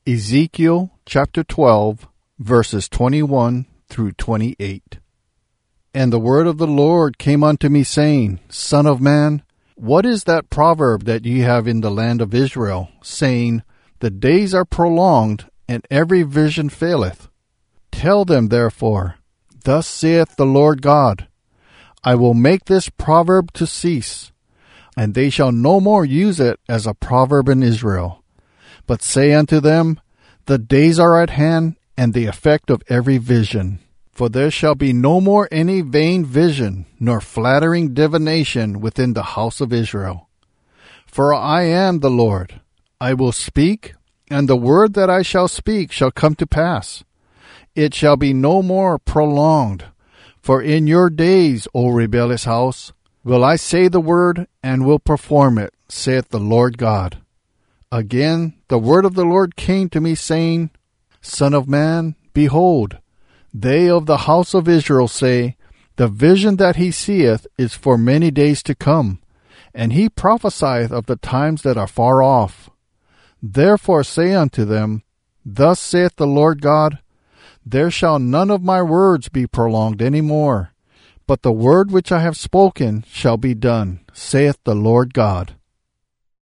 Ezekiel chapter 12, verses 21 through 28. And the word of the Lord came unto me, saying, Son of man, what is that proverb that ye have in the land of Israel, saying, The days are prolonged, and every vision faileth? Tell them therefore, Thus saith the Lord God, I will make this proverb to cease, and they shall no more use it as a proverb in Israel. But say unto them, The days are at hand, and the effect of every vision. For there shall be no more any vain vision, nor flattering divination within the house of Israel. For I am the Lord. I will speak, and the word that I shall speak shall come to pass. It shall be no more prolonged. For in your days, O rebellious house, will I say the word, and will perform it, saith the Lord God. Again, the word of the Lord came to me, saying, Son of man, behold, they of the house of Israel say, The vision that he seeth is for many days to come, and he prophesieth of the times that are far off. Therefore say unto them, Thus saith the Lord God, There shall none of my words be prolonged any more, but the word which I have spoken shall be done, saith the Lord God.